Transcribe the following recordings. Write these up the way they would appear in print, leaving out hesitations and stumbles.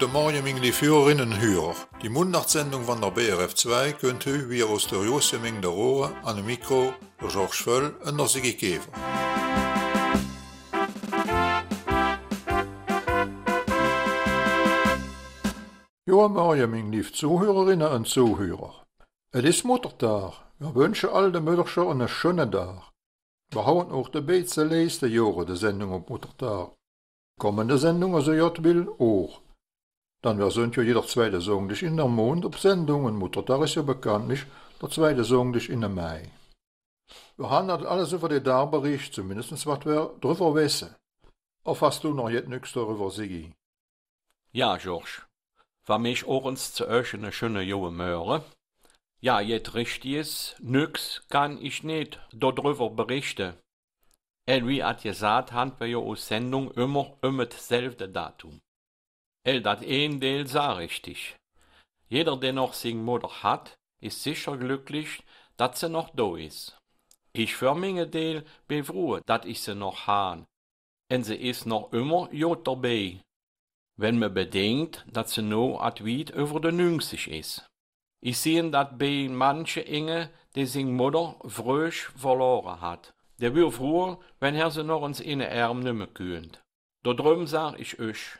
Guten Morgen, meine lieben Hörerinnen und Hörer. Die Mundartsendung von der BRF 2 könnt ihr wie aus der Joseming der Rohre an dem Mikro der George Völl und der Sigi Käfer. Guten Morgen, meine lieben Zuhörerinnen und Zuhörer. Es ist Muttertag. Wir wünschen all den Müttern einen schönen Tag. Wir haben auch die beiden letzten Jahre die Sendung auf Muttertag. Kommende Sendung, also ich will, auch. Dann wir sind ja jeder zweite Sonntag in der Mond auf Sendung und Muttertag ist ja bekanntlich der zweite Sonntag in der Mai. Wir haben das alles über den Tag berichtet, zumindest was wir darüber wissen. Auf hast du noch jetzt nichts darüber, Sigi? Ja, George. Für mich auch uns zu euch eine schöne junge Möhre. Ja, jetzt richtig ist, nix kann ich nicht darüber berichten. Wie hat gesagt, haben wir ja aus Sendung immer dasselbe Datum. Das ein Teil sah richtig. Jeder, der noch seine Mutter hat, ist sicher glücklich, dass sie noch da ist. Ich für meinen Teil bin froh, dass ich sie noch habe. Und sie ist noch immer gut dabei. Wenn man bedenkt, dass sie noch weit über den 90 ist. Ich sehe das bei manchen Inge, die seine Mutter frisch verloren hat. Der will froh, wenn er sie noch ins Innenarm nimmer könnt. Da drüben sag ich euch,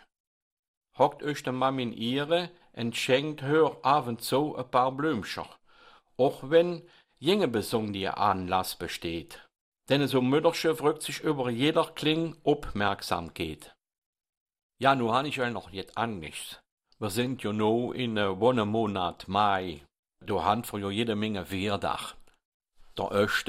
hockt euch der Mami in ihre und schenkt her ab und zu ein paar Blümchen. Auch wenn jinge Besung die Anlass besteht. Denn so Mütterchen fragt sich über jeder Kling Aufmerksamkeit. Ja, nu han ich ja noch nicht Angst. Wir sind ja noch in Monat Mai. Da han wir ja jede Menge Wehrtag. Der 1.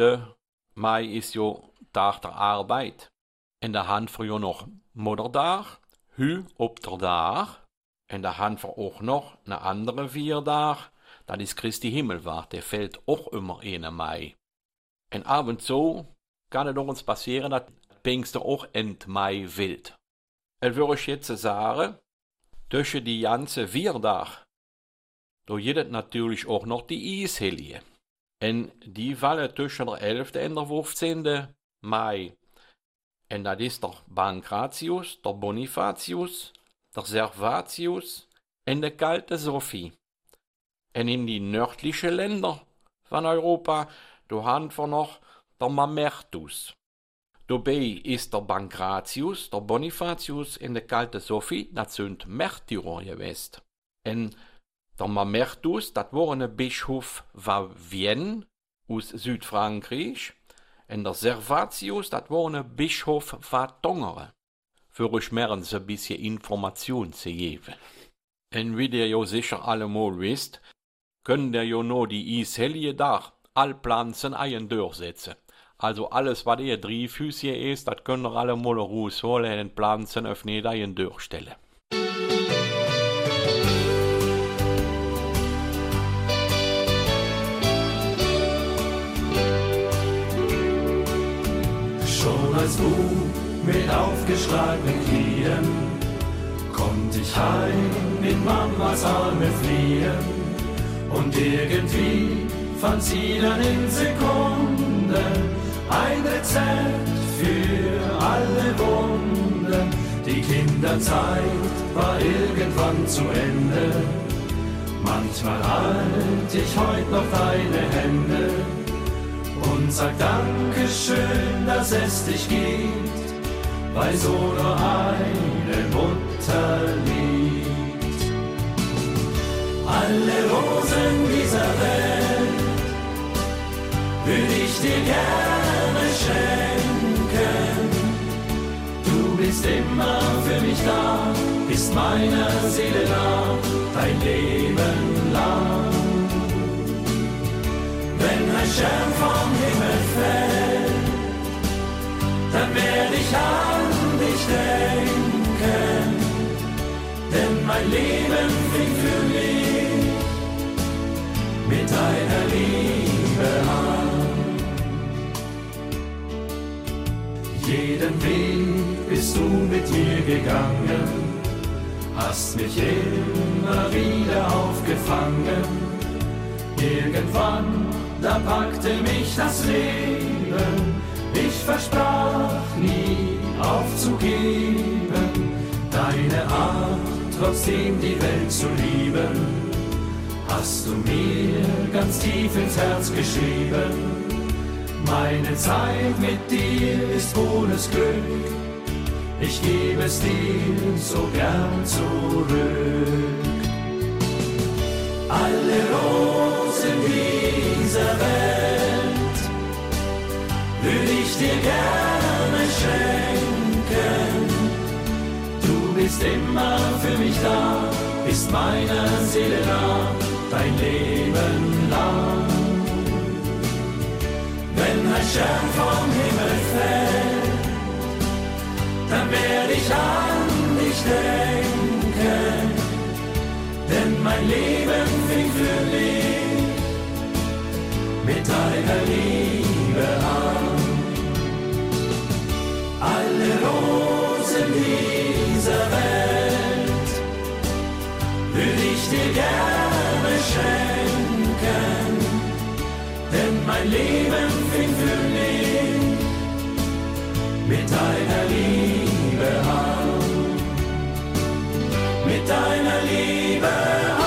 Mai ist ja Tag der Arbeit. Und da han wir ja noch Muttertag, Hü ob der Tag. Und da han wir auch noch eine andere Wehrtag. Das ist Christi Himmelfahrt, der fällt auch immer in Mai. Und ab und zu kann es uns passieren, dass Pfingsten auch End Mai wild. Und würde ich jetzt sagen, zwischen die ganze Wehrtag, da gibt natürlich auch noch die Eishellige. Und die fallen zwischen der 11. und der 15. Mai. Und das ist der Pankratius, der Bonifatius, der Servatius und der kalte Sophie. Und in die nördlichen Länder von Europa, da haben wir noch der Mamertus. Dabei ist der Pankratius, der Bonifatius und der kalte Sophie, das sind Märtyrer gewesen. Und der Mamertus, das war ein Bischof von Vienne aus Südfrankreich. Und der Servatius, das war ein Bischof von Tongeren. Für euch mehr ein bisschen Information zu geben. Und wie ihr ja sicher allemal wisst, können der ja nur die Eishellige Tag all Pflanzen ein durchsetzen. Also alles, was ihr 3 Füße ist, das könnt ihr alle mal rausholen und Pflanzen auf nicht ein durchstellen. Schon als Buch mit aufgeschlagenen Knien konnt ich heim in Mamas Arme fliehen. Und irgendwie fand sie dann in Sekunden ein Rezept für alle Wunden. Die Kinderzeit war irgendwann zu Ende. Manchmal halt ich heut noch deine Hände und sag Dankeschön, dass es dich gibt, weil so nur eine Mutter liebt. Alle Rosen dieser Welt würde ich dir gerne schenken. Du bist immer für mich da, bist meiner Seele nah, dein Leben lang. Wenn ein Stern vom Himmel fällt, dann werde ich an dich denken, denn mein Leben fing für mich mit deiner Liebe an. Jeden Weg bist du mit mir gegangen, hast mich immer wieder aufgefangen. Irgendwann, da packte mich das Leben, ich versprach nie aufzugeben. Deine Art, trotz ihm die Welt zu lieben, hast du mir ganz tief ins Herz geschrieben. Meine Zeit mit dir ist pures Glück, ich gebe es dir so gern zurück. Alle Rosen dieser Welt würde ich dir gerne schenken. Du bist immer für mich da, bist meiner Seele nah, dein Leben lang. Wenn ein Stern vom Himmel fällt, dann werde ich an dich denken, denn mein Leben fing für mich mit deiner Liebe an. Alle Rosen dieser Welt würde ich dir gerne schenken, denn mein Leben fing für mich mit deiner Liebe an, mit deiner Liebe an.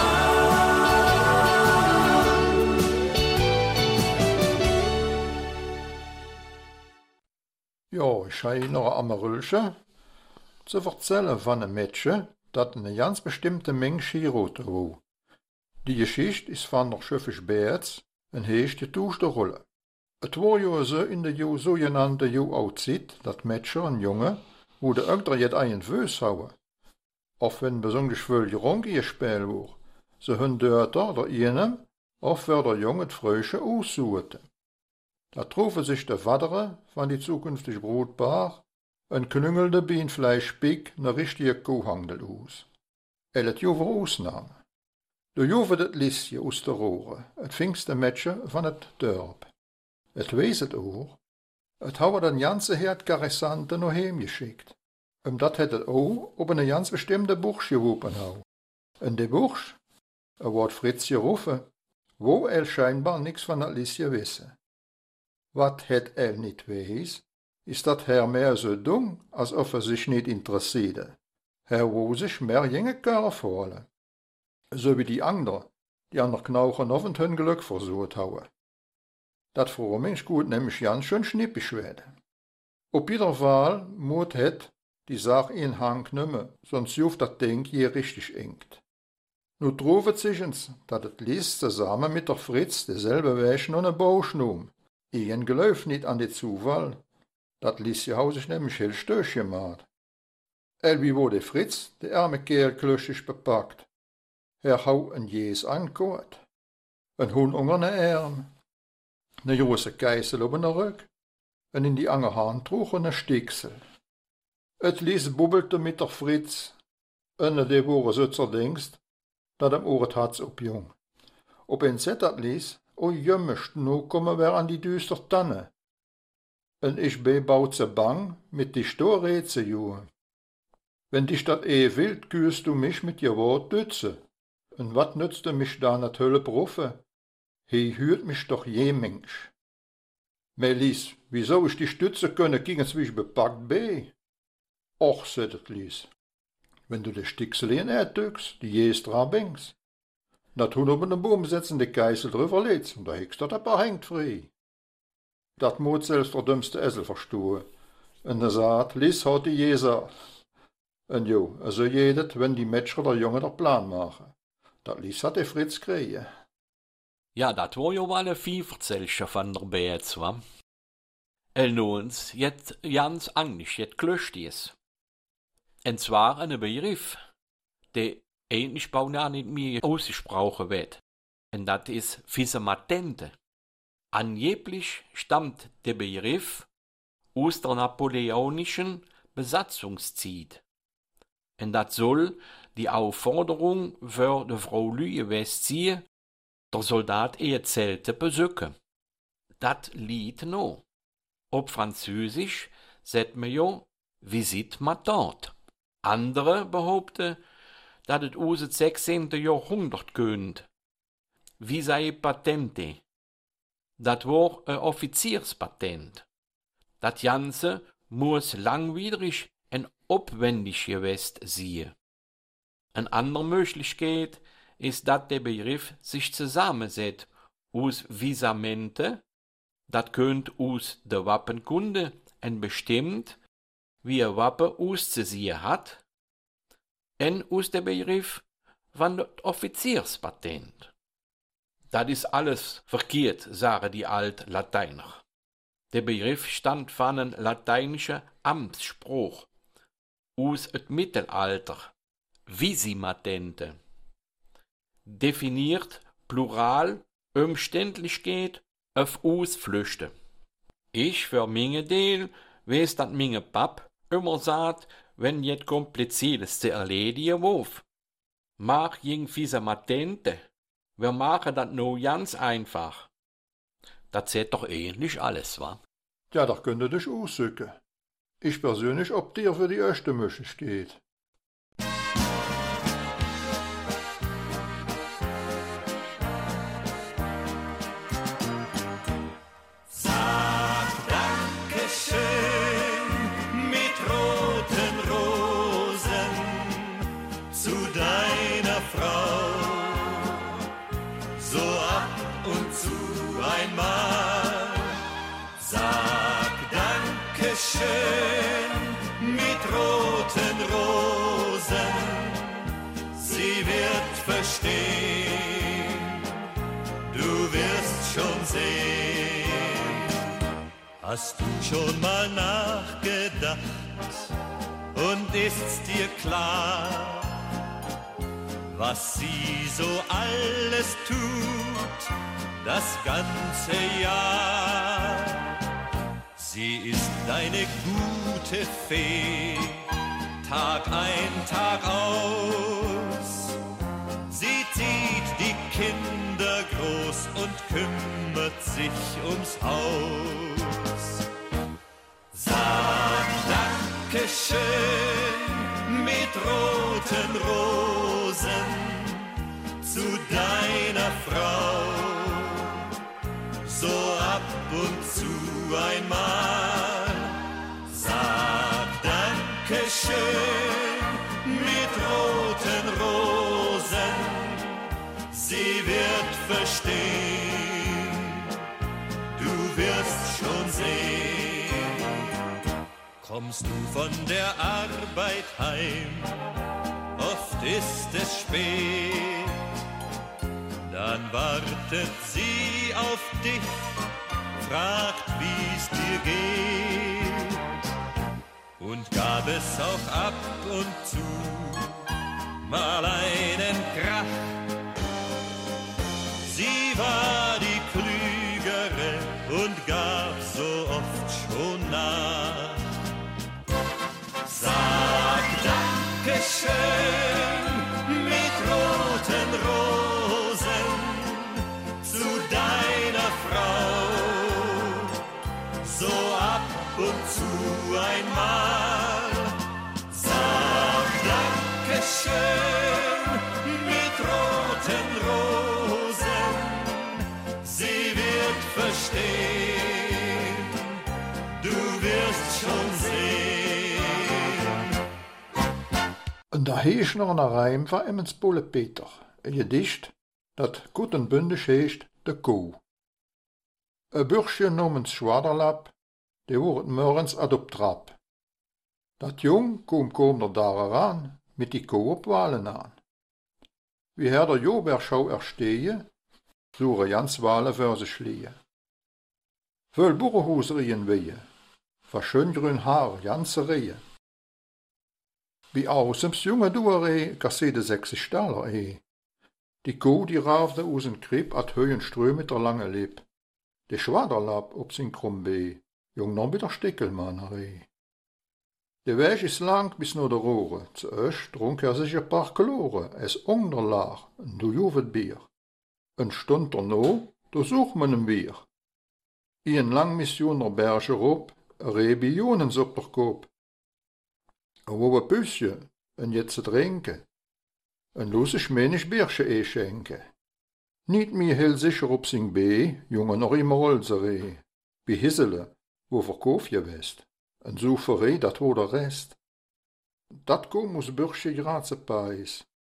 Ja, ich habe noch am Rülsche zu erzählen von einem Mädchen, das eine ganz bestimmte Menge Skiroute war. Die Geschichte ist von der Schöffisch Beerz eine höchste Rolle. Es war ja so in der sogenannten Jo-Out-Zeit, dass Mädchen und Junge, wo der Ögter jetzt einen Föß hauen. Auch wenn besonders viel Geronke gespielt war, so haben Dörter der einen, auch für der Junge das Frösche aussuchten. Da trufen sich der Vater von die zukünftige Brutpaar ein knüngelnder Bienenfleischpik ne richtige Kuhhandel aus. Et jo war Ausnahme. Du juwe det Lisje aus der Rohre, het pfingste Mädchen van het Dorp. Et wees het ook, het houwe den ganze Herd Karessante noch heimgeschickt. Dat het het ook op een ganz bestimmte Bursch gewopen hou. En de Bursch, wordt Fritz gerufen, wo scheinbar niks van het Lisje wisse. Wat het niet wees, is dat mehr so dumm, als of sich nicht interessierte. Wou sich mehr jonge Kerl vorholen. So wie die anderen, die an der Knauchen auf und hun Glück versucht haben. Dat voor Mensch gut nämlich ganz schön schnippisch werden. Op jeder Fall moet het die Sache in Hang nehmen, sonst juft dat Ding je richtig engt. Nu troeft sich uns, dat het Lies zusammen mit der Fritz derselbe Weg noch ne Bausch nahm. Ien gelöft nicht an die Zufall, dat Lies ja sich nämlich hell stöch gemacht. Wie wo der Fritz, der arme Kerl klöschig bepackt. Hau een Jees aankoort, een hoen onder de arm, een große Keisel op de rug, en in die andere hand droeg een stiksel. Het Lies bubbelte mit der Fritz, en die woren zo zerdingst, dat hem oor het hats opjong. Op een zet dat Lies, o jummischt, nu komen we aan die duister tanne. En ich bebaut ze bang, mit die Storreed ze joen. Wenn dich dat wild, kühlst du mich mit je Wort dütze. Und wat nützte mich da net Hölle Bruffe? He hürt mich doch je Mensch. Lies, wieso ich die Stütze könne, gegen zwischen bepackt be? Och, sagt Lies, wenn du de Sticksel in erdückst, die jes dran bängst. Dat hun op den Boom setzen de Geisel drüber lädst, und da hegst dat aber hängt frei. Dat moet selbst der dümmste Essel verstuhe. Und er sagt, Lies hat die Jeser. Und jo, also jedet, wenn die Mädchen der Junge der Plan machen. Dat Lies hat der Fritz kriegen. Ja, dat war jo wel een vierverzeltje van der Beets, wa? En ons, jet Jans Englisch, jet klust is. En zwar een Begriff, der eigentlich bijna nicht mehr ausgesprochen wird. Und dat is Fisematente. Angeblich stammt der Begriff aus der napoleonischen Besatzungszeit. Und dat soll die Aufforderung für die Frau Lüe Westie, der Soldat Zelte besücken. Dat lied no. Op Französisch sagt man jo Visite Matante. Andere behaupten, dat het aus dem 16. Jahrhundert könnte. Wie sei Patente? Dat war ein Offizierspatent. Dat Ganze muss langwierig en opwendig gewest sein. Eine andere Möglichkeit ist, dass der Begriff sich zusammensetzt aus Visamente, das könnte aus der Wappenkunde ein bestimmt, wie ein Wappen auszusehen hat, und aus der Begriff von das Offizierspatent. Das ist alles verkehrt, sagen die Altlateiner. Der Begriff stammt von einem lateinischen Amtsspruch aus dem Mittelalter, Visimatente, definiert Plural Umständlichkeit auf Ausflüchte. Ich für meine Teil weiß, dass meine Pap immer sagt, wenn jet kompliziertes zu erledigen wurf. Mach jing Visimatente. Wir machen das nur ganz einfach. Das zählt doch ähnlich alles, wa? Ja, da könnt ihr dich aussuchen. Ich persönlich optiere für die erste Möglichkeit. Sag Dankeschön mit roten Rosen zu deiner Frau. So ab und zu einmal. Sag Dankeschön mit roten Rosen. Sie wird verstehen, du wirst schon sehen. Hast du schon mal nachgedacht und ist's dir klar, was sie so alles tut, das ganze Jahr? Sie ist deine gute Fee, Tag ein, Tag aus. Sie zieht die Kinder groß und kümmert sich ums Haus. Sag Dankeschön mit roten Rosen zu deiner Frau. So ab und zu einmal. Sag Dankeschön mit roten Rosen. Sie wird verstehen, du wirst schon sehen. Kommst du von der Arbeit heim, oft ist es spät, dann wartet sie auf dich, fragt, wie's dir geht, und gab es auch ab und zu mal einen Krach. Sie war die Klügere und gab so oft schon nach. Sag Dankeschön mit roten Rosen zu deiner Frau. So ab und zu einmal. Sag Dankeschön mit roten Rosen. Sie wird verstehen, du wirst schon sehen. Und der Heeschner an der Reim war Emmens Bulle Peter, ein Gedicht, dat gut und bündig heescht de Kuh. Ein Bürschchen namens Schwaderlapp, der wordt morgens adoptrap. Dat Jung kom der Dare ran, mit die Kuh op Walen an. Wie her der Joberschau erstehe, suche Jans Wale für sich schlehe. Völ Burrehuserien wehe, verschön grün Haar, ganze Rehe. Wie ausems junge Duere, kassede 60 Taler Die Kuh, die raafde aus en Krib at höhen Ströme der lange Leb. De Schwaderlapp op sin Krumbee, jung noch mit der Stickelmannerei. De Weg is lang bis nur der Rohre, zuerst trunk sich ein paar Chlore, es unterlag, en du juvet Bier. Een Stund no, du such men hem weer. Een lang mission der Berge op, Rebionens op der Kop. En wo een Pusje, en jetzt drinken. En lose menig Biersche schenken. Niet meer heel sicher op sing B, jongen noch immer Olseree. Wie Hissele, wo verkauf je west. En Suferei, dat wo der Rest. Dat kom us Bürsche graze Pais.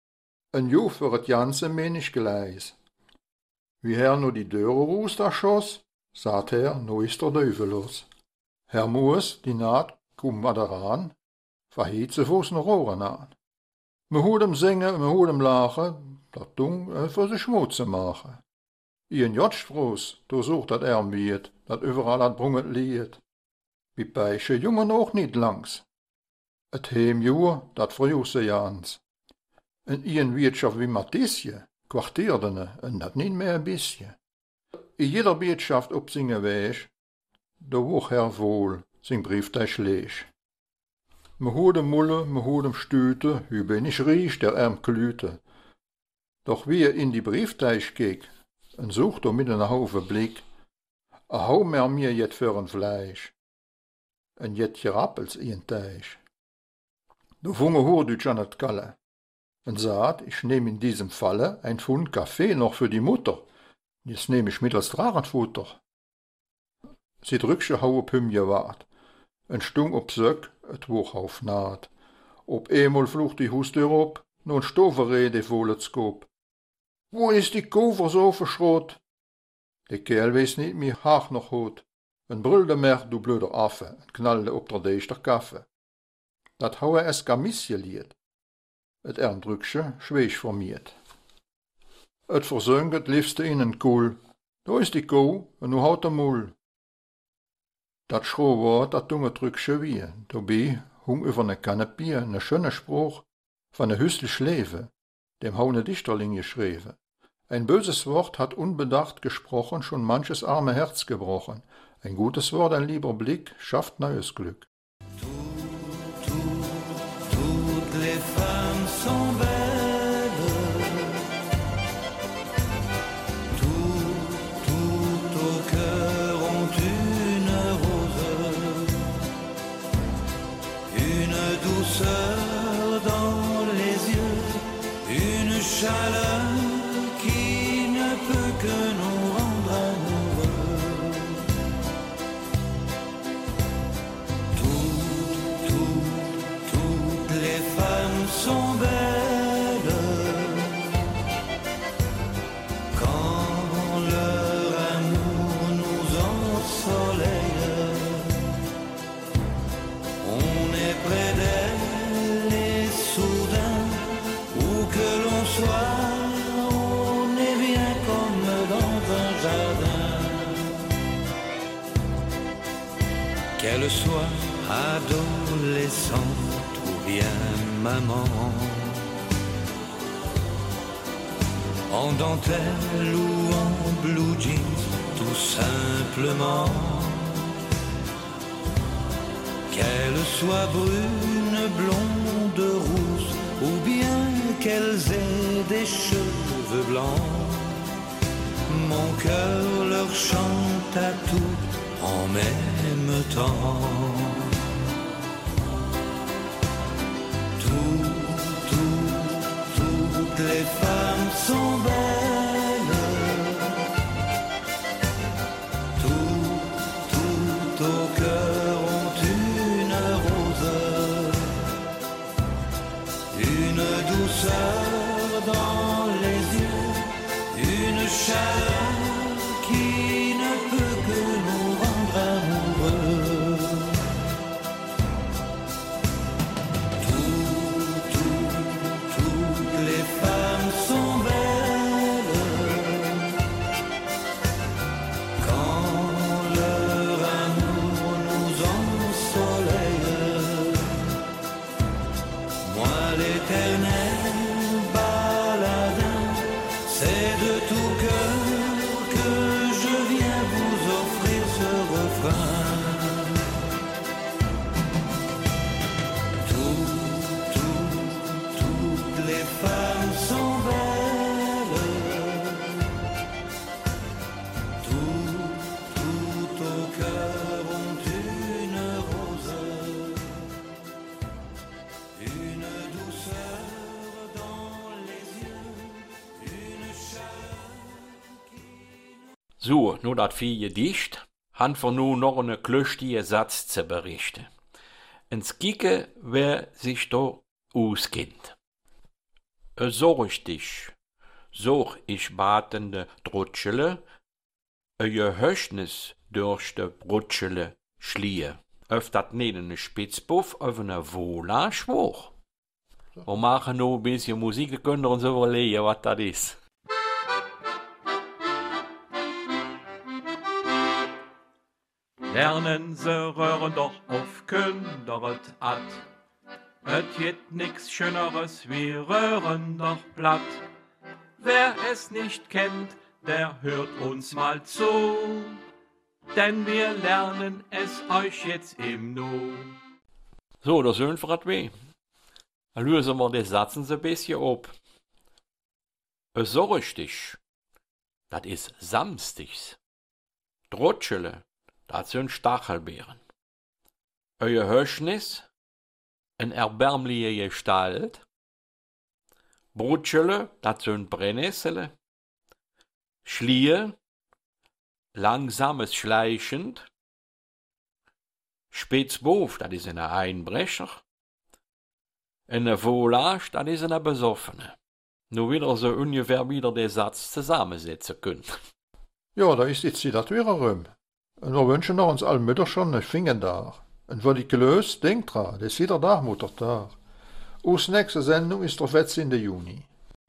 Ein Jahr für het ganze Mensch gleis. Wie no die Döre raus da schoss, sagt no ist der Teufel los. Herr Moos, die Naht, kum ma daran, verhiet se vos noch Rohren an. Me hoort hem zingen, me hoort hem lachen, dat Dung für se schmut zu machen. Ien Jotschfroos, do sucht dat wiet, dat überall hat brunget liet. Wie Beiche Jungen auch niet langs. Et Heemjuur, dat verjuse Jans. En ien Wirtschaft wie Matissje, kwartierdene, en dat niet meer een bisje. In jeder Wirtschaft op zingen wees, do woch Herr wohl, zing Briefteich lees. Me hoorde mulle, me hoorde stüte, hu ben ich riech, der klüte. Doch wie in die Briefteich keek, en zocht mit een hauve blik, hou mir jet für een Fleisch, en jet Appels in Teich. Do funge hoorde ich an het Kalle, en sagt, ich nehm in diesem Falle ein Pfund Kaffee noch für die Mutter, jetzt nehm ich mittels Dragenfutter. Sie drücksche hau op hüm gewart, en stung op Söck, et woch auf naht. Op eenmal vloog die Hustür op, nun stoverrede vol het skop. Wo is die kover so verschrot? De kerl wees niet meer haag nog goed. En brulde mer, du blöder affe, en knalde op der deester kaffe. Dat hou es kamisje liet. Het drüksche schwees formiert. Het verzunk het liefste in een koel. Daar is die koe, en nu houdt de moel. Dat schroe woord, dat toen het drüksche wie. Daarbij hung over ne Kanapie een schöne Spruch van een hüslich leven, dem haune Dichterling geschreven. Ein böses Wort hat unbedacht gesprochen, schon manches arme Herz gebrochen. Ein gutes Wort, ein lieber Blick, schafft neues Glück. Toutes les femmes sont belles. Tout au cœur ont une rose, une douceur dans les yeux, une chaleur qui ne peut que nous rendre amoureux. Toutes les femmes sont belles quand leur amour nous ensoleille. On est près d'elle et soudain, où que l'on soit, qu'elle soit adolescente ou bien maman, en dentelle ou en blue jeans, tout simplement. Qu'elle soit brune, blonde, rousse, ou bien qu'elles aient des cheveux blancs, mon cœur leur chante à toutes en même temps. Toutes les femmes sont belles. Tout au cœur ont une rose, une douceur dans les yeux, une chaleur qui ne peut que nous rendre amoureux. Toutes les femmes sont belles quand leur amour nous ensoleille. Moi l'éternel baladin, c'est de tout cœur que je viens vous offrir ce refrain. Toutes les femmes sont belles. Tout au cœur ont une rose, une douceur dans les yeux, une chaleur. So, nu dat vier dicht, han wir nu noch einen klöstigen Satz zu berichten. Ens kieke, wer sich da auskennt. Sorg dich, sorg ich batende Drutschele, je Höchstnis durch de Brutschele schlie. Öf dat nicht eine Spitzbuff, öf eine Vola schwoch. Wir machen noch ein bisschen Musik, dann könnt ihr uns überlegen, was das ist. Lernen se röhren doch auf künderet at. Et geht nix Schöneres wie röhren doch platt. Wer es nicht kennt, der hört uns mal zu. Denn wir lernen es euch jetzt im Nu. So, da sind wir weh. Dann lösen wir den Satz ein bisschen ab. So richtig, das ist samstigs. Drutschele, das sind Stachelbeeren. Euer Höchstnis, ein erbärmliche Gestalt. Brutschele, das sind Brennnessele. Schlie, langsames Schleichend. Spitzbuf, das ist ein Einbrecher. Eine Volage, das ist eine Besoffene. Nur wieder so ungefähr wieder den Satz zusammensetzen können. Ja, da ist jetzt das wieder rum. Und wir wünschen noch uns allen Mütterchen einen Fingentag. Und wenn ich gelöst, denkt dran, das ist wieder Tag, Muttertag. Aus nächste Sendung ist der 14. Juni.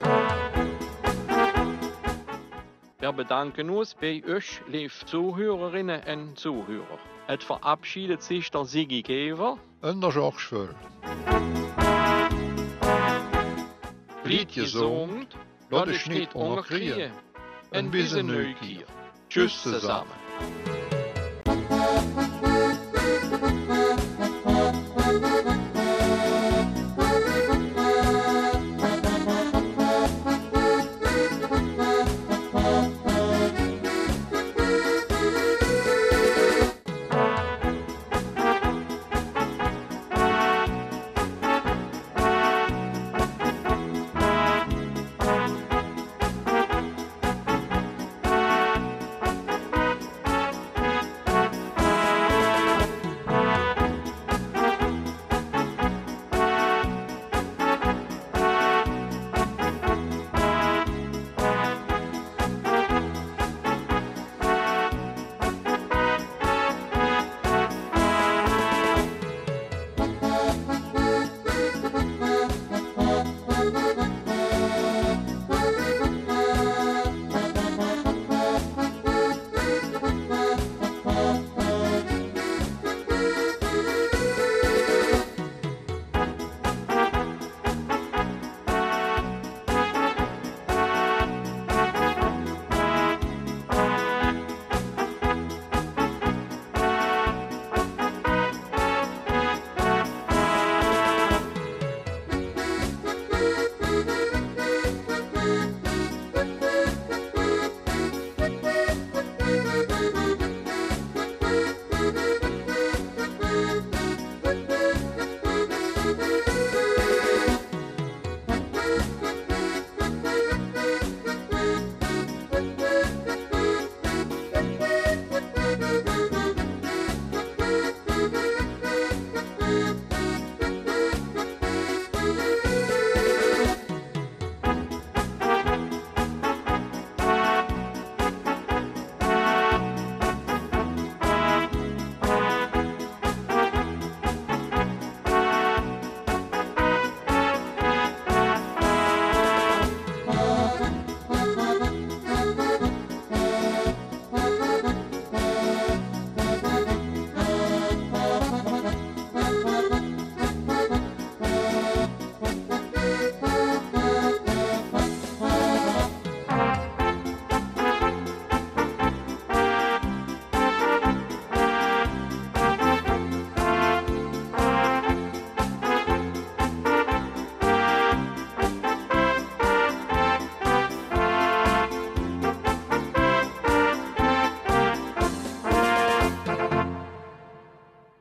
Wir bedanken uns bei euch, liebe Zuhörerinnen und Zuhörer. Es verabschiedet sich der Sigi Gever Und der George Völl. Blieb gesund, lass dich nicht unterkriegen. Ein bisschen Neugier. Tschüss zusammen.